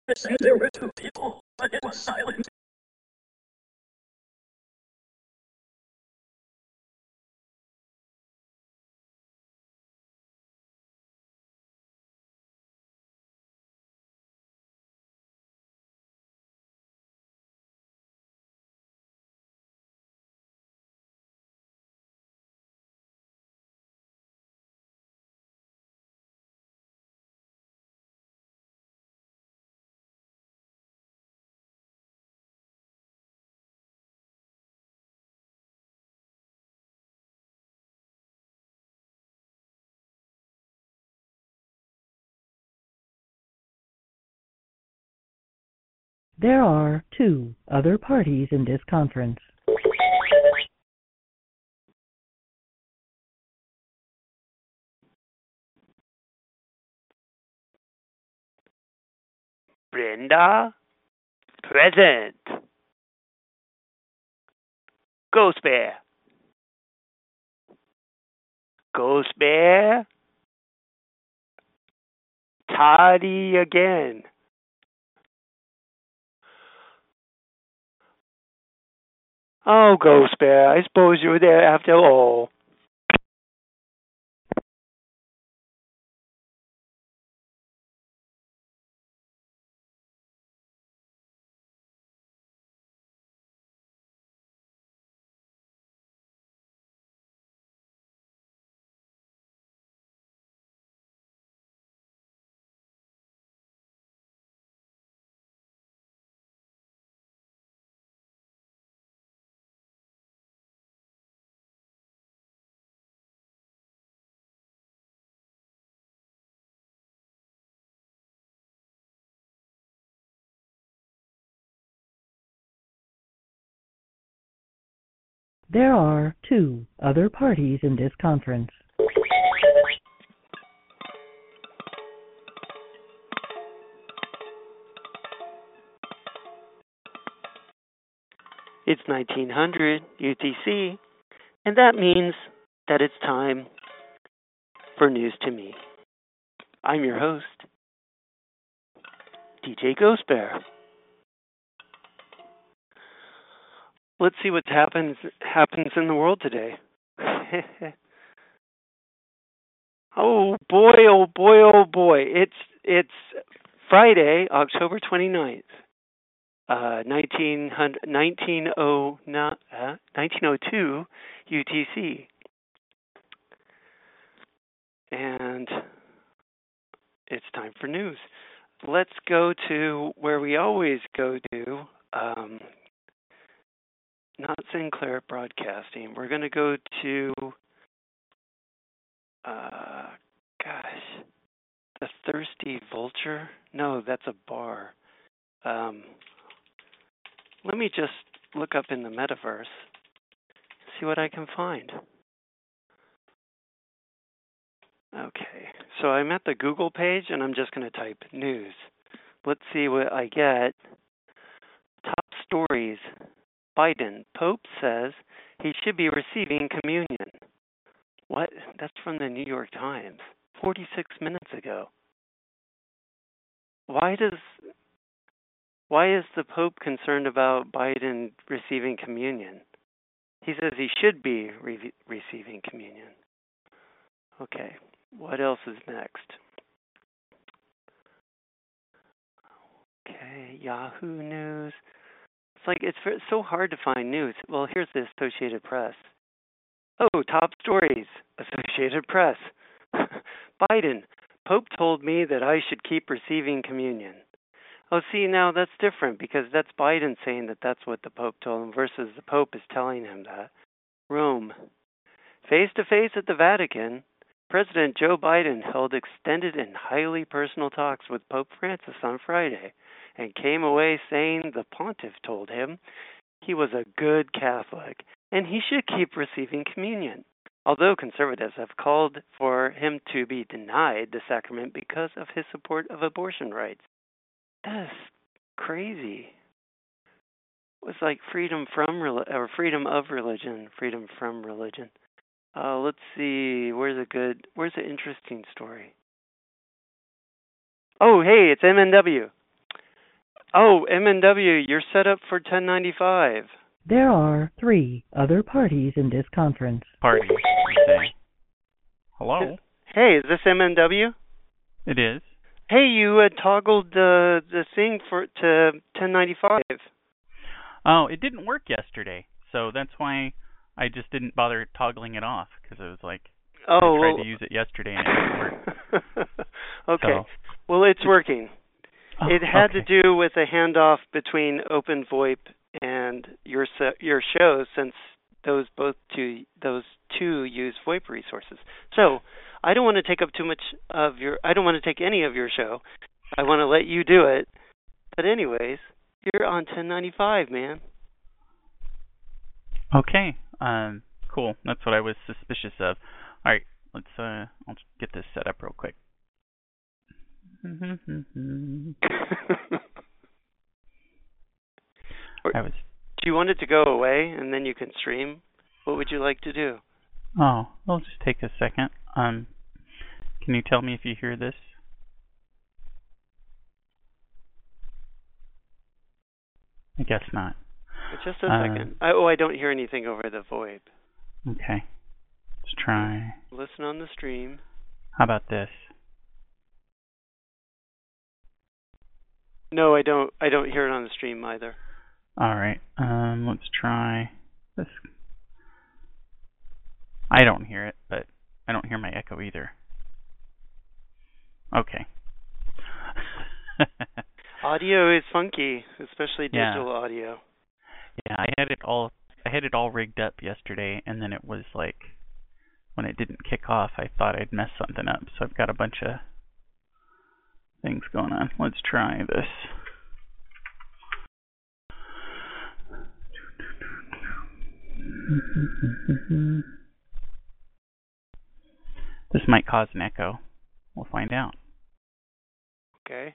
There were two people, but it was silent. There are two other parties in this conference. Brenda, present. Ghost Bear. Ghost Bear. Toddy again. Oh, Ghost Bear, I suppose you were there after all. There are two other parties in this conference. It's 1900 UTC, and that means that it's time for News to Me. I'm your host, DJ Ghost Bear. Let's see what happens in the world today. Oh boy, oh boy, oh boy. It's Friday, October 29th. 1902 UTC. And it's time for news. Let's go to where we always go to, not Sinclair Broadcasting. We're going to go to, the Thirsty Vulture? No, that's a bar. Let me just look up in the metaverse, see what I can find. Okay, so I'm at the Google page, and I'm just going to type news. Let's see what I get. Top stories. Biden. Pope says he should be receiving communion. What? That's from the New York Times. 46 minutes ago. Why is the Pope concerned about Biden receiving communion? He says he should be receiving communion. Okay, what else is next? Okay, Yahoo News. It's so hard to find news. Well, here's the Associated Press. Oh, top stories. Associated Press. Biden. Pope told me that I should keep receiving communion. Oh, see, now that's different because that's Biden saying that that's what the Pope told him versus the Pope is telling him that. Rome. Face-to-face at the Vatican, President Joe Biden held extended and highly personal talks with Pope Francis on Friday and came away saying the pontiff told him he was a good Catholic and he should keep receiving communion, although conservatives have called for him to be denied the sacrament because of his support of abortion rights. That's crazy. It's like freedom from or freedom of religion, freedom from religion. Let's see. Where's an interesting story? Oh, hey, it's MNW. Oh, MNW, you're set up for 1095. There are 3 other parties in this conference. Party, you say. Hello? Hey, is this MNW? It is. Hey, you toggled the thing to 1095. Oh, it didn't work yesterday, so that's why I just didn't bother toggling it off, because it was like, I tried to use it yesterday and it didn't work. Okay. So, well, it's working. oh, It had okay. to do with a handoff between OpenVoIP and your show, since those two use VoIP resources. So I don't want to take up too much of your. I don't want to take any of your show. I want to let you do it. But anyways, you're on 1095, man. Okay. Cool. That's what I was suspicious of. All right. I'll get this set up real quick. Do you want it to go away and then you can stream? What would you like to do? Oh, it'll just take a second. Can you tell me if you hear this? I guess not. Just a second. I don't hear anything over the VoIP. Okay. Let's try. Listen on the stream. How about this? No, I don't hear it on the stream either. All right. Let's try this. I don't hear it, but I don't hear my echo either. Okay. Audio is funky, especially digital audio. Yeah, I had it all rigged up yesterday, and then it was like when it didn't kick off, I thought I'd messed something up. So I've got a bunch of things going on. Let's try this. This might cause an echo. We'll find out. Okay.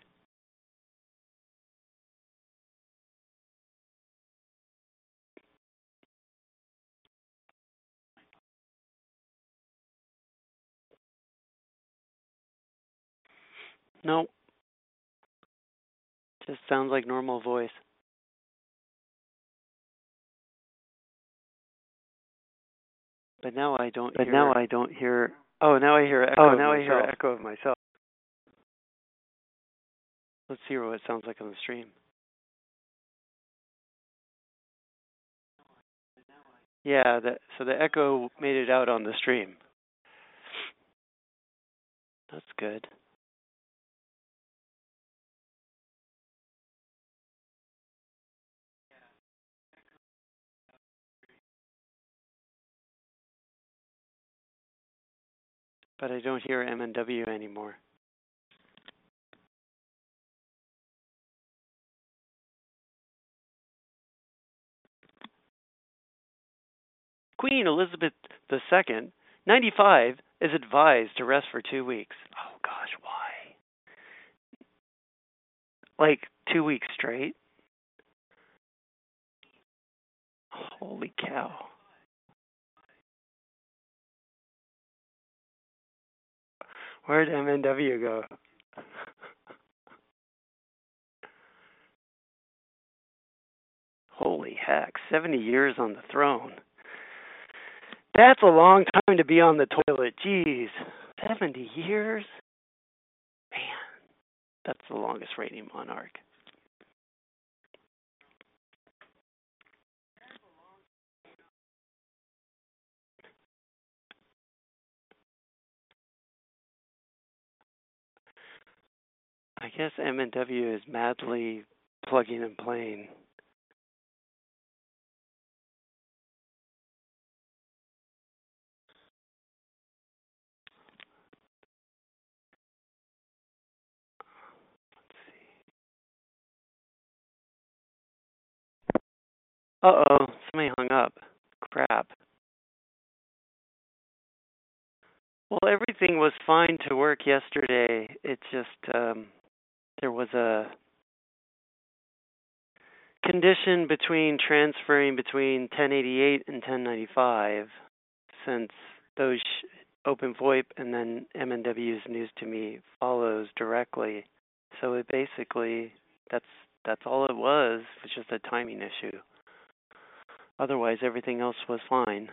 No. Just sounds like normal voice. But now I don't hear. Oh, now I hear echo. Echo of myself. Let's see what it sounds like on the stream. Yeah, so the echo made it out on the stream. That's good. But I don't hear MNW anymore. Queen Elizabeth II, 95, is advised to rest for 2 weeks. Oh gosh, why? Like 2 weeks straight? Holy cow. Where'd MNW go? Holy heck, 70 years on the throne. That's a long time to be on the toilet. Jeez, 70 years? Man, that's the longest reigning monarch. I guess MNW is madly plugging and playing. Let's see. Uh-oh, somebody hung up. Crap. Well, everything was fine to work yesterday. It just, there was a condition between transferring between 1088 and 1095, since those OpenVoIP and then MNW's News to Me follows directly. So it basically That's all it was. It was just a timing issue. Otherwise, everything else was fine.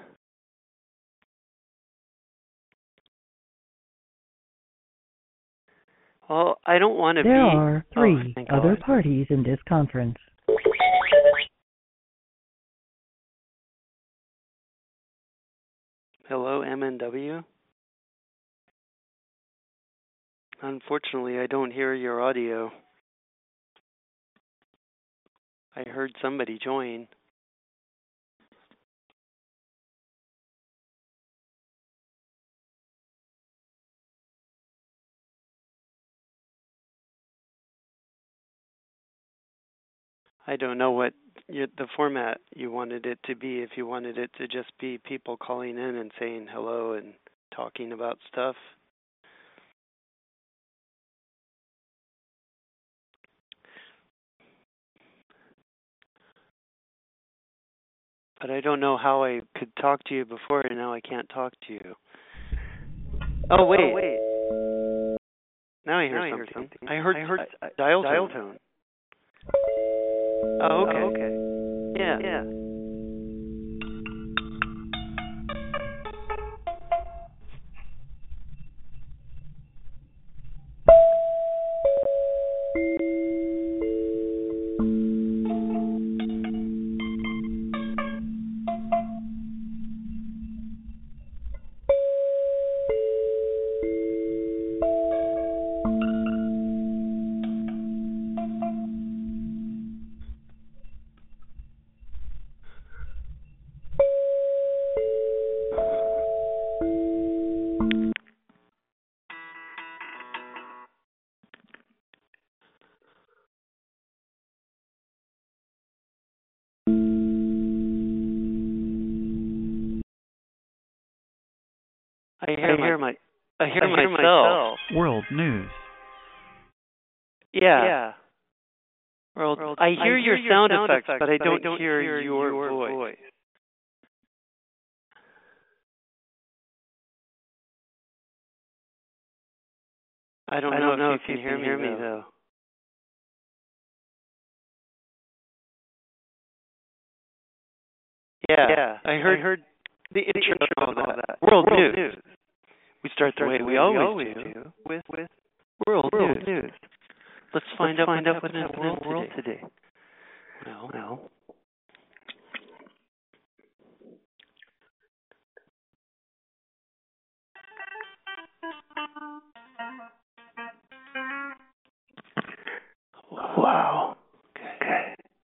Well, I don't want to be... There are Oh, 3 thank other God. parties in this conference. Hello, MNW? Unfortunately, I don't hear your audio. I heard somebody join. I don't know what the format you wanted it to be. If you wanted it to just be people calling in and saying hello and talking about stuff. But I don't know how I could talk to you before, and now I can't talk to you. Oh, wait. Now I hear something. I heard dial tone. Oh, okay. Yeah. I hear myself. World news. Yeah. World. I hear your sound effects, but I don't hear your voice. I don't know if you can hear me though. Yeah. I heard the intro of that. World news. We start the way we always do with world news. Let's find out what's in the world today. Well. Wow. Okay.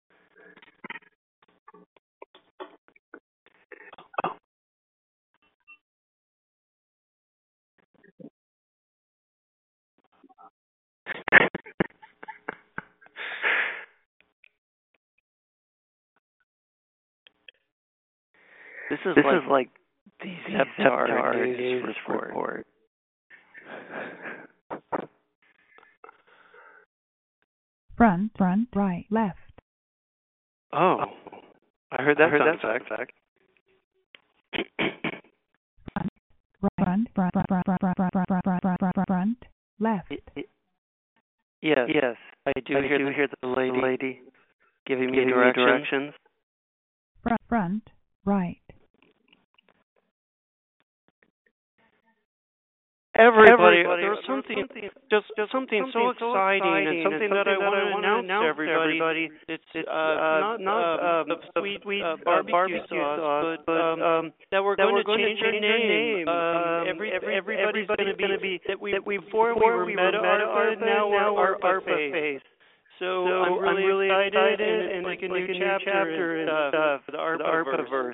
This is like the Zeptar news report. Front, right, left. Oh, I heard that sound effect. Front, left. Yes, I do hear the lady giving me directions. Front, right. Everybody, there's something so exciting and something that I want to announce to everybody. It's not the sweet barbecue sauce, but that we're going to change your name. Everybody's going to be that we before we were Meta ARPA, now we're ARPA Face. So I'm really excited, and it's like a new chapter and stuff for the ARPA-verse.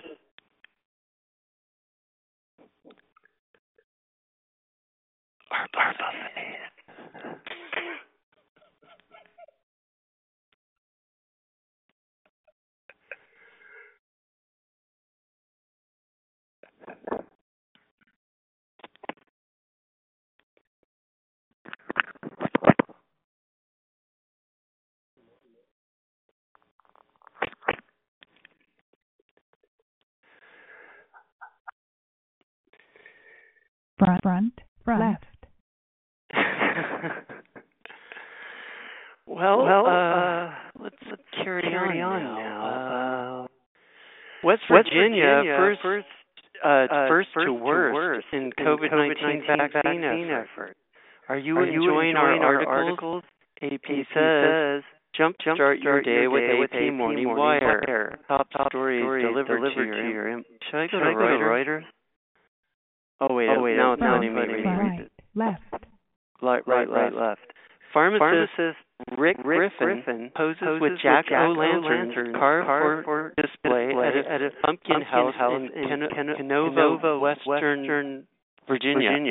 Front, left. Let's carry on now. West Virginia, first to worst in COVID-19 vaccine effort. Are you enjoying our articles? AP says, jumpstart your day with AP Morning Wire. Top stories delivered to your inbox. Should I go to Reuters? Oh wait, now it's letting me read it. Right, left. Pharmacist Rick Griffin poses with jack-o'-lanterns carved for display at a pumpkin house in Canova, Western Virginia.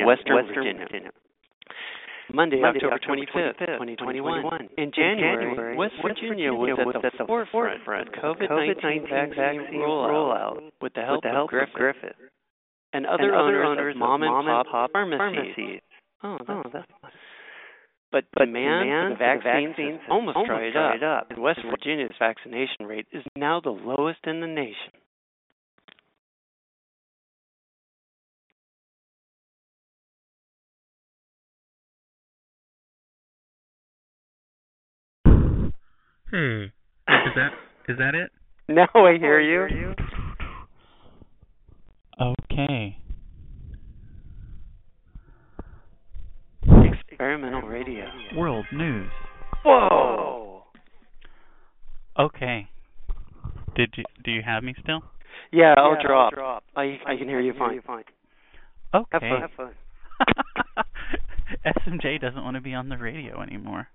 Monday, October 25th, 2021. In January, West Virginia was at the forefront of COVID-19 vaccine rollout with the help of Griffith and other owners of mom-and-pop pharmacies. But demand for the vaccines almost dried up, and West Virginia's vaccination rate is now the lowest in the nation. Hey, is that it? Now I hear you. Okay. Experimental radio. World news. Whoa. Okay. Do you have me still? Yeah, I'll drop. I can hear you fine. Okay. Have fun. SMJ doesn't want to be on the radio anymore.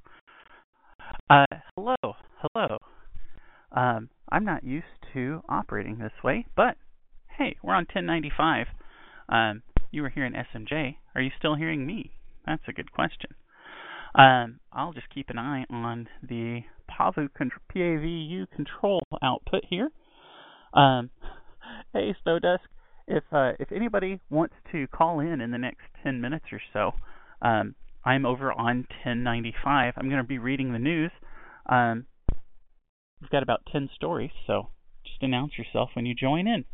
Hello. I'm not used to operating this way, but hey, we're on 1095. You were hearing SMJ. Are you still hearing me? That's a good question. I'll just keep an eye on the PAVU control output here. Hey, Snowdusk, if anybody wants to call in the next 10 minutes or so, I'm over on 1095. I'm going to be reading the news. We've got about 10 stories, so just announce yourself when you join in.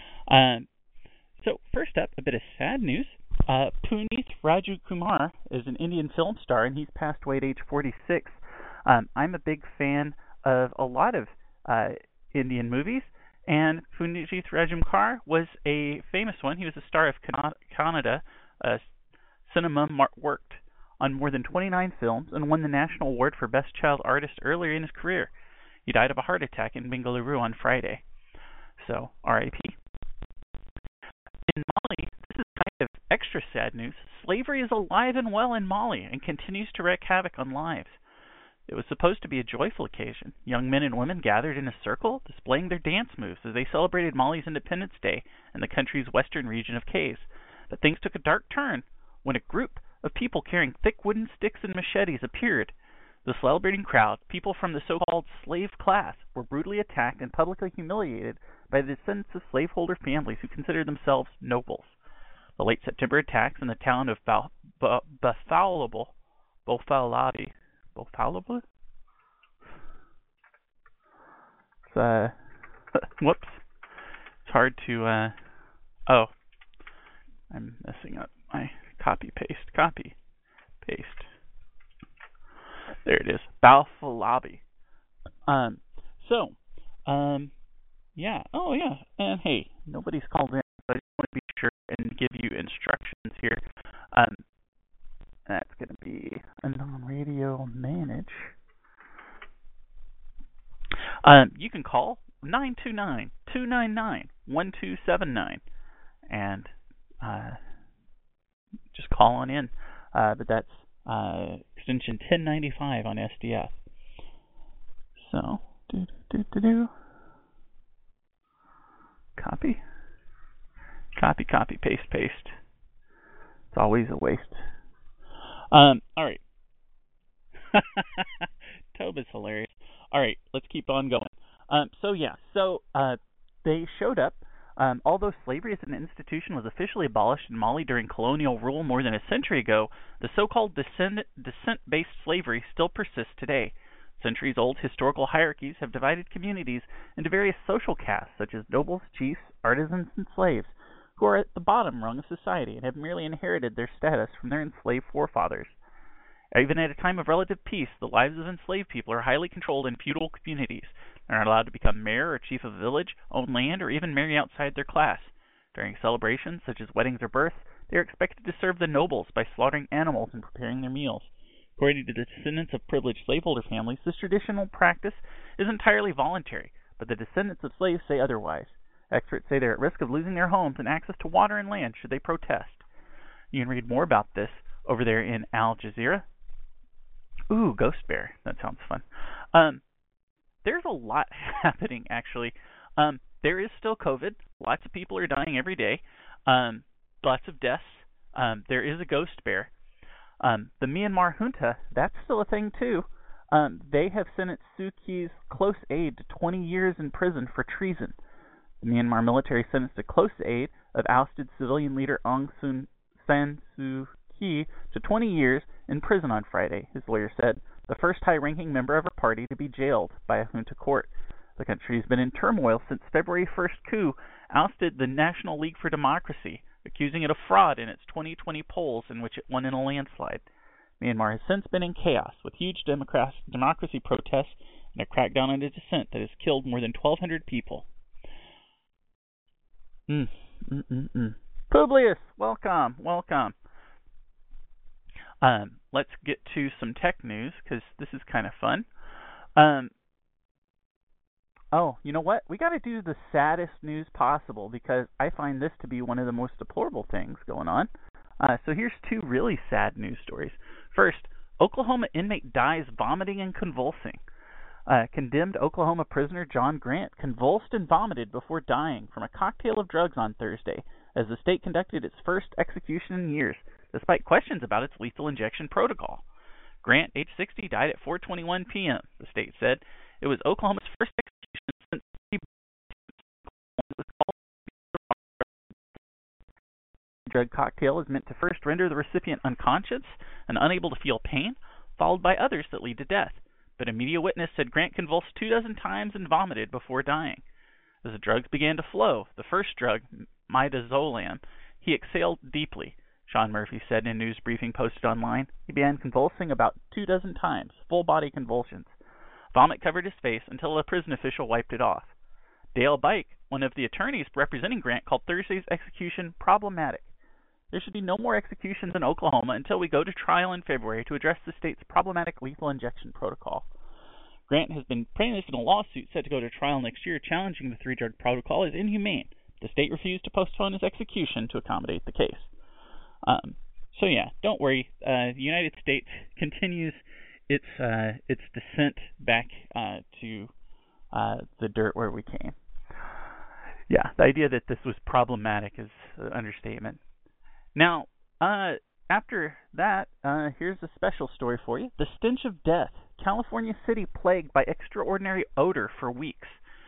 So first up, a bit of sad news. Puneeth Rajkumar is an Indian film star, and he's passed away at age 46. I'm a big fan of a lot of Indian movies, and Puneeth Rajkumar was a famous one. He was a star of Kannada cinema, worked on more than 29 films, and won the National Award for Best Child Artist earlier in his career. He died of a heart attack in Bengaluru on Friday. So, R.I.P. In Mali, this is kind of extra sad news. Slavery is alive and well in Mali and continues to wreak havoc on lives. It was supposed to be a joyful occasion. Young men and women gathered in a circle, displaying their dance moves as they celebrated Mali's Independence Day in the country's western region of Kayes. But things took a dark turn when a group of people carrying thick wooden sticks and machetes appeared. The celebrating crowd, people from the so-called slave class, were brutally attacked and publicly humiliated by the descendants of slaveholder families who considered themselves nobles. The late September attacks in the town of Bafalabi. Whoops. It's hard to, I'm messing up my copy, paste. There it is. Bafalabi. Yeah. Oh, yeah. And hey, nobody's called in, so I just want to be sure and give you instructions here. That's going to be a non-radio manage. You can call 929-299-1279 and just call on in. But that's extension 1095 on SDF. So, Copy, paste. It's always a waste. All right. Tobe is hilarious. All right, let's keep on going. They showed up. Although slavery as an institution was officially abolished in Mali during colonial rule more than a century ago, the so-called descent-based slavery still persists today. Centuries-old historical hierarchies have divided communities into various social castes, such as nobles, chiefs, artisans, and slaves, who are at the bottom rung of society and have merely inherited their status from their enslaved forefathers. Even at a time of relative peace, the lives of enslaved people are highly controlled in feudal communities. They are not allowed to become mayor or chief of a village, own land, or even marry outside their class. During celebrations such as weddings or births, they are expected to serve the nobles by slaughtering animals and preparing their meals. According to the descendants of privileged slaveholder families, this traditional practice is entirely voluntary, but the descendants of slaves say otherwise. Experts say they are at risk of losing their homes and access to water and land should they protest. You can read more about this over there in Al Jazeera. Ooh, Ghost Bear. That sounds fun. There's a lot happening, actually. There is still COVID. Lots of people are dying every day. Lots of deaths. There is a ghost bear. The Myanmar junta, that's still a thing, too. They have sentenced Suu Kyi's close aide to 20 years in prison for treason. The Myanmar military sentenced a close aide of ousted civilian leader Aung San Suu Kyi to 20 years in prison on Friday, his lawyer said, the first high-ranking member of her party to be jailed by a junta court. The country has been in turmoil since February 1st coup ousted the National League for Democracy, accusing it of fraud in its 2020 polls in which it won in a landslide. Myanmar has since been in chaos, with huge democracy protests and a crackdown on dissent that has killed more than 1,200 people. Publius, welcome. Let's get to some tech news, because this is kind of fun. Oh, you know what? We got to do the saddest news possible, because I find this to be one of the most deplorable things going on. So here's two really sad news stories. First, Oklahoma inmate dies vomiting and convulsing. Condemned Oklahoma prisoner John Grant convulsed and vomited before dying from a cocktail of drugs on Thursday, as the state conducted its first execution in years, despite questions about its lethal injection protocol. Grant, age 60, died at 4:21 p.m., the state said. It was Oklahoma's first execution since the drug cocktail is meant to first render the recipient unconscious and unable to feel pain, followed by others that lead to death. But a media witness said Grant convulsed 24 times and vomited before dying. As the drugs began to flow, the first drug, midazolam, he exhaled deeply. Sean Murphy said in a news briefing posted online. He began convulsing about 24 times, full-body convulsions. Vomit covered his face until a prison official wiped it off. Dale Bike, one of the attorneys representing Grant, called Thursday's execution problematic. There should be no more executions in Oklahoma until we go to trial in February to address the state's problematic lethal injection protocol. Grant has been plaintiff in a lawsuit set to go to trial next year challenging the three-drug protocol as inhumane. The state refused to postpone his execution to accommodate the case. So yeah, don't worry. The United States continues its descent back to the dirt where we came. Yeah, the idea that this was problematic is an understatement. Now, after that, here's a special story for you. The stench of death. California city plagued by extraordinary odor for weeks.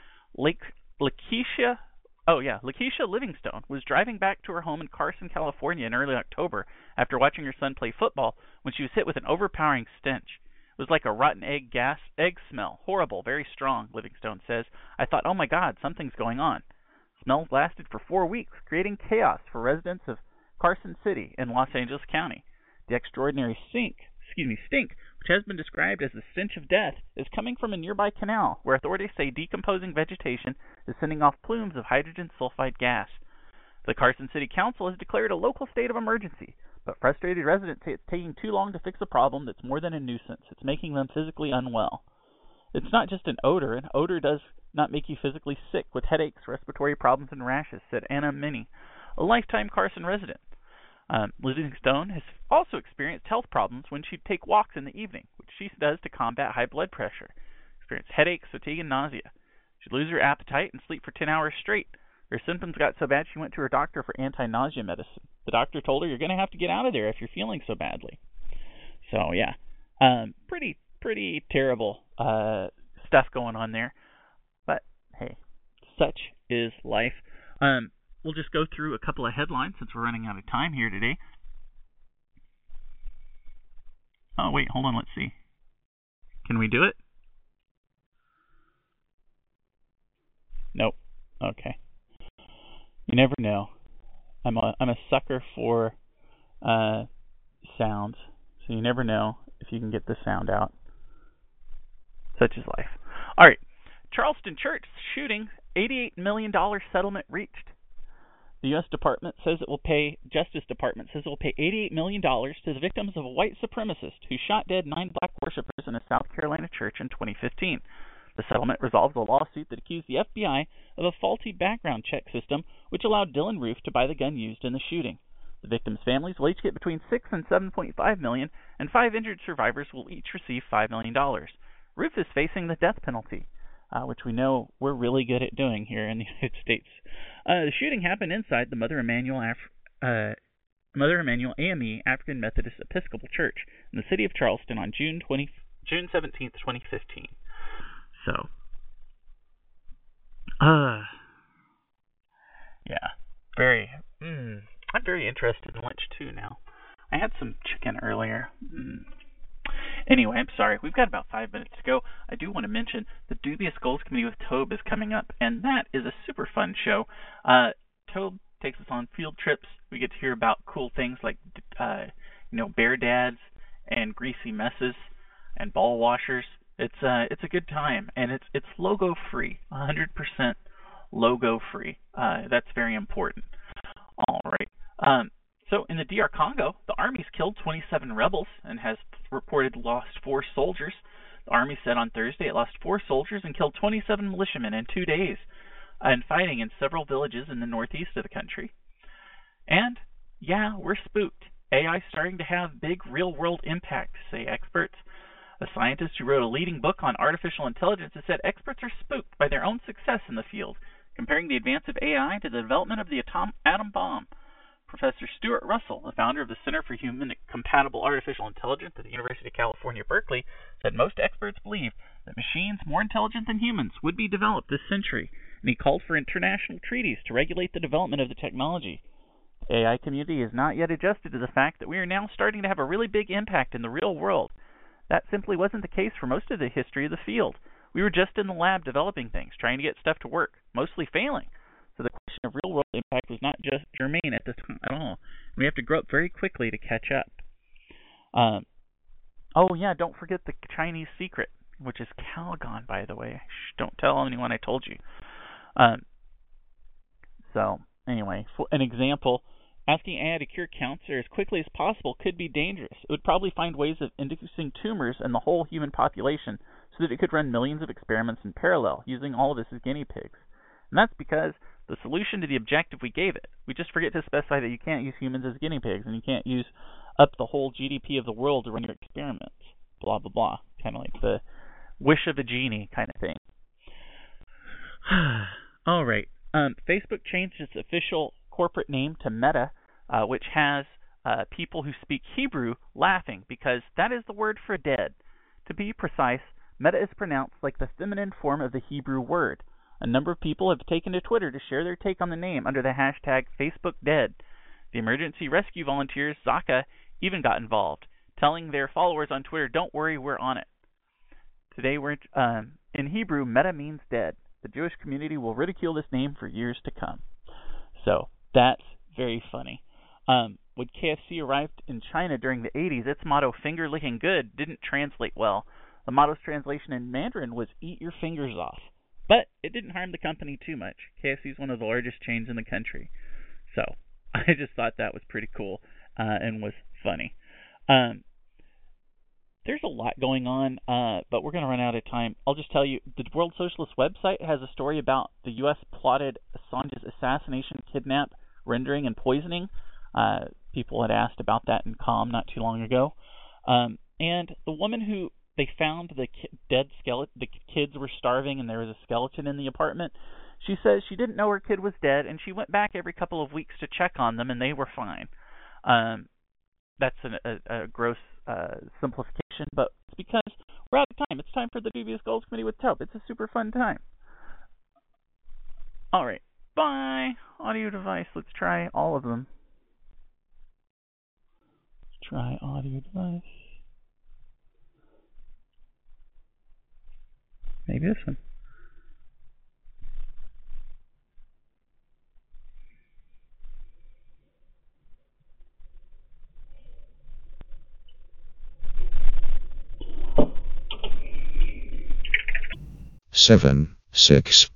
Lakeisha Livingstone was driving back to her home in Carson, California in early October after watching her son play football when she was hit with an overpowering stench. It was like a rotten egg smell. Horrible, very strong, Livingstone says. I thought, oh my God, something's going on. Smells lasted for 4 weeks, creating chaos for residents of Carson City in Los Angeles County. The extraordinary stink, which has been described as the stench of death, is coming from a nearby canal where authorities say decomposing vegetation is sending off plumes of hydrogen sulfide gas. The Carson City Council has declared a local state of emergency, but frustrated residents say it's taking too long to fix a problem that's more than a nuisance. It's making them physically unwell. It's not just an odor. An odor does not make you physically sick with headaches, respiratory problems, and rashes, said Anna Minnie, a lifetime Carson resident. Livingstone has also experienced health problems when she'd take walks in the evening, which she does to combat high blood pressure. Experienced headaches, fatigue, and nausea. She'd lose her appetite and sleep for 10 hours straight. Her symptoms got so bad she went to her doctor for anti-nausea medicine. The doctor told her, you're going to have to get out of there if you're feeling so badly. So, yeah. Pretty terrible stuff going on there. But, hey, such is life. We'll just go through a couple of headlines since we're running out of time here today. Oh, wait, hold on, let's see. Can we do it? Nope. Okay. You never know. I'm a sucker for sounds, so you never know if you can get the sound out. Such is life. All right. Charleston church shooting, $88 million settlement reached. The U.S. Department says it will pay, Justice Department says it will pay $88 million to the victims of a white supremacist who shot dead 9 black worshipers in a South Carolina church in 2015. The settlement resolves a lawsuit that accused the FBI of a faulty background check system which allowed Dylan Roof to buy the gun used in the shooting. The victims' families will each get between $6 and $7.5 million, and 5 injured survivors will each receive $5 million. Roof is facing the death penalty, which we know we're really good at doing here in the United States. The shooting happened inside the Mother Emanuel AME African Methodist Episcopal Church in the city of Charleston on June 17th, 2015. So, yeah, I'm very interested in lunch too now. I had some chicken earlier. Anyway, I'm sorry. We've got about 5 minutes to go. I do want to mention the Dubious Goals Committee with Tobe is coming up, and that is a super fun show. Tobe takes us on field trips. We get to hear about cool things like, bear dads and greasy messes and ball washers. It's a good time, and it's logo free, 100% logo free. That's very important. All right. So in the DR Congo, the Army's killed 27 rebels and has reported lost 4 soldiers. The Army said on Thursday it lost 4 soldiers and killed 27 militiamen in 2 days in fighting in several villages in the northeast of the country. And, yeah, we're spooked. AI's starting to have big real-world impacts, say experts. A scientist who wrote a leading book on artificial intelligence has said experts are spooked by their own success in the field, comparing the advance of AI to the development of the atom bomb. Professor Stuart Russell, the founder of the Center for Human-Compatible Artificial Intelligence at the University of California, Berkeley, said most experts believe that machines more intelligent than humans would be developed this century, and he called for international treaties to regulate the development of the technology. The AI community is not yet adjusted to the fact that we are now starting to have a really big impact in the real world. That simply wasn't the case for most of the history of the field. We were just in the lab developing things, trying to get stuff to work, mostly failing. So the question of real-world impact was not just germane at this time at all. We have to grow up very quickly to catch up. Don't forget the Chinese secret, which is Calgon, by the way. Don't tell anyone I told you. Anyway, for an example, asking AI to cure cancer as quickly as possible could be dangerous. It would probably find ways of inducing tumors in the whole human population so that it could run millions of experiments in parallel, using all of us as guinea pigs. And that's because the solution to the objective we gave it. We just forget to specify that you can't use humans as guinea pigs, and you can't use up the whole GDP of the world to run your experiments. Blah, blah, blah. Kind of like the wish of a genie kind of thing. All right. Facebook changed its official corporate name to Meta, which has people who speak Hebrew laughing, because that is the word for dead. To be precise, Meta is pronounced like the feminine form of the Hebrew word. A number of people have taken to Twitter to share their take on the name under the hashtag FacebookDead. The emergency rescue volunteers, Zaka, even got involved, telling their followers on Twitter, "Don't worry, we're on it." Today, in Hebrew, Meta means dead. The Jewish community will ridicule this name for years to come. So, that's very funny. When KFC arrived in China during the 80s, its motto, "Finger licking good," didn't translate well. The motto's translation in Mandarin was "Eat your fingers off." But it didn't harm the company too much. KFC is one of the largest chains in the country. So I just thought that was pretty cool and was funny. There's a lot going on, but we're going to run out of time. I'll just tell you, the World Socialist website has a story about the U.S. plotted Assange's assassination, kidnap, rendering, and poisoning. People had asked about that in COM not too long ago. And the woman who they found the dead skeleton, the kids were starving and there was a skeleton in the apartment. She says she didn't know her kid was dead, and she went back every couple of weeks to check on them, and they were fine. That's a gross simplification, but it's because we're out of time. It's time for the Dubious Goals Committee with Tope. It's a super fun time. All right. Bye. Audio device. Let's try all of them. Let's try audio device. Maybe this one. 7, 6.